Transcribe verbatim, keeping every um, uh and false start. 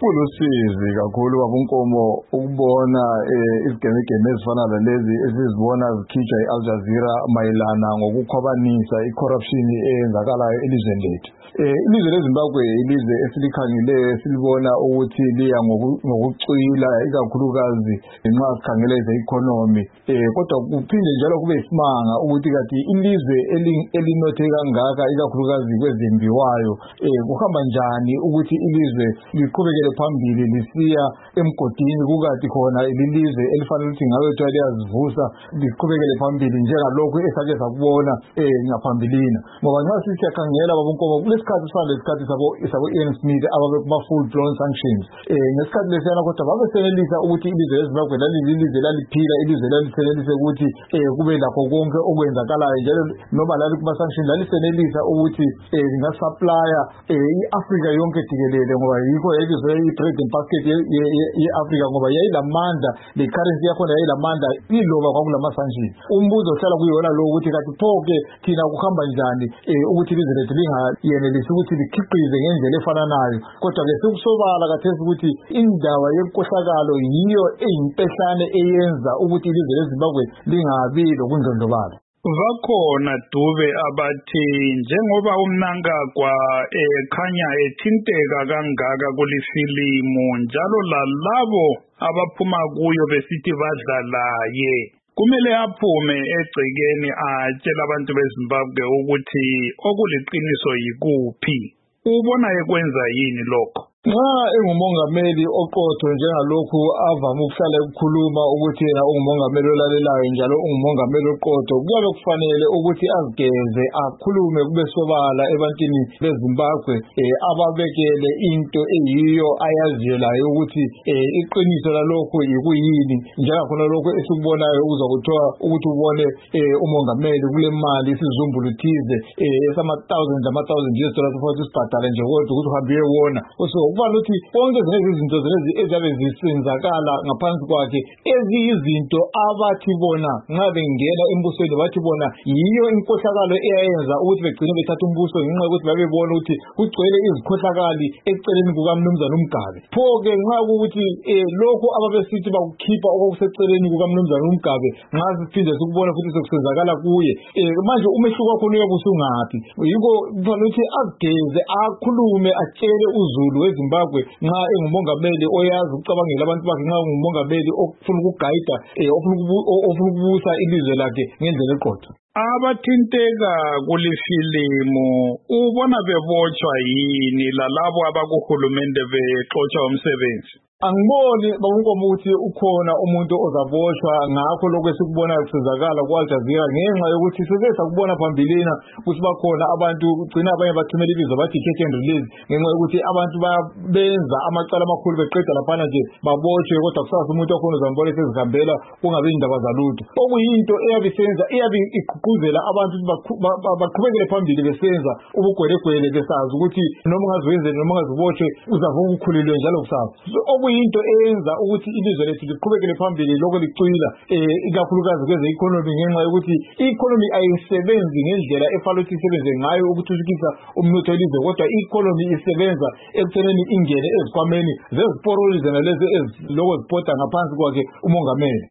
Kulusizi kakhulu babunkomo ukubona izigemegeme ezifana nalezi esizibona zikhitshwa i-Al Jazeera mayelana ngokukhwabanisa i-corruption eyenzakalayo elizweni lethu. Ilizwe leZimbabwe ilizwe esilikhangile silibona ukuthi liya ngokucwila ikakhulukazi nxa sikhangele ze-economy, kodwa kuphinde njalo kube isimanga ukuthi kathi ilizwe elinothe kangaka ikakhulukazi kwezembiwayo kuhamba njani ukuthi ilizwe liqhubekele phambili lisiya emgodini kukathi khona ilizwe elifanele ukuthi ngabe kuthiwa liyazivusa liqhubekele phambili njengalokhu esake sakubona ngaphambilini. Ngoba nxa siyakhangela babunkomo kulesikhathi sifana lesikhathi sabo sabo Ian Smith ababekuma full blown sanctions ngesikhathi lesiyana kodwa babesenelisa ukuthi ilizwe leZimbabwe lalilizwe laliphila ilizwe lalisenelisa ukuthi kube lakho konke okwenzakalayo njalo noma lali kuma sanctions lalisenelisa ukuthi lingasupplya i-Africa yonke jikelele ngoba yikho elizwe i-trade basket ye-Africa ngoba yayilamandla le-currency yakhona yayilamandla iloba kwakulama sanctions. Umbuzo ohlala kuyona lo ukuthi kathi phoke thina kuhamba njani ukuthi ilizwe lethu lingayenelisi ukuthi likhiqize ngendlela efananayo, kodwa ke sekusobala kathesi ukuthi indaba yenkohlakalo yiyo eyimpehlane eyenza ukuthi ilizwe leZimbabwe lingabi lokundlondlobala. Bakhona Dube abathi njengoba uMnangagwa ekhanya ethinteka kangaka kulifilimu njalo lalabo abaphuma kuyo besithi badlalaye, kumele aphume egcekeni atshela abantu beZimbabwe ukuthi okuliqiniso yikuphi. Ubona ekwenza yini lokho? Nxa engumongameli oqotho njengalokhu avama ukuhlala ukukhuluma ukuthi yena ungumongameli olalelayo njalo ungumongameli oqotho, kuyabe kufanele ukuthi azigeze akhulume kube sobala ebantwini beZimbabwe ababekele into eyiyo ayaziyo layo ukuthi iqiniso lalokho yikuyini, njengakhona lokho esikubonayo uzwa kuthiwa ukuthi ubone umongameli kule mali isizumbulu thize esama thousands ama thousands US dollars futhi sibhadala nje kodwa ukuthi uhambe uyewona. Kufanele ukuthi konke zinezi izinto zenezi ezabe zisenzakala ngaphansi kwakhe eziyizinto abathi bona nxa bengena embusweni bathi bona yiyo inkohlakalo eyayenza ukuthi begcine bethatha umbuso ngenxa yokuthi babebona ukuthi kugcwele izikhohlakali eceleni kukaMnumzana uMgabe. Pho-ke nxa ukuthi lokhu ababesithi bakukhipha okuseceleni kukaMnumzana uMgabe nxa siphinde sikubona futhi sekusenzakala kuye, manje umehluko wakho uyabe usungaphi? Yikho kufanele ukuthi ageze akhulume atshele uzulu weZimbabwe nxa engumongameli oyazi ukucabangela abantu bakhe, nxa engumongameli ofuna ukugayida ofuna ukubusa ilizwe lakhe ngendlela eqotho. Abathinteka kulifilimu ubona bebotshwa yini lalabo abakuhulumende bexotshwa umsebenzi? Angiboni babunkomo ukuthi ukhona umuntu ozaboshwa ngakho lokho esikubona kusenzakala ku-Al Jazeera ngenxa yokuthi sike sakubona phambilini ukuthi bakhona abantu ugcina abanye bathumela ibizo bathi catch and release ngenxa yokuthi abantu babenza amacala amakhulu beqeda laphana nje baboshwe, kodwa kusasa umuntu wakhona uzambona esezihambela kungabi indaba zalutho, okuyinto eyabe isenza eyabe igqugquzela abantu baqhubekele phambili besenza ubugwelegwele besazi ukuthi noma ungazwenzeni noma ungaziboshwe uzavuka ukhulilwe njalo kusasa. Into eyenza ukuthi ilizwe lethu liqhubekele phambili lokho licwila ikakhulukazi kweze economy ngenxa yokuthi i-economy ayisebenzi ngendlela efanele ukuthi isebenze ngayo ukuthuthukisa umnotho welizwe, kodwa i-economy isebenza ekutheneni ingene ezikhwameni zeziporoli zenalezi eziloko zipota ngaphansi kwakhe umongameli.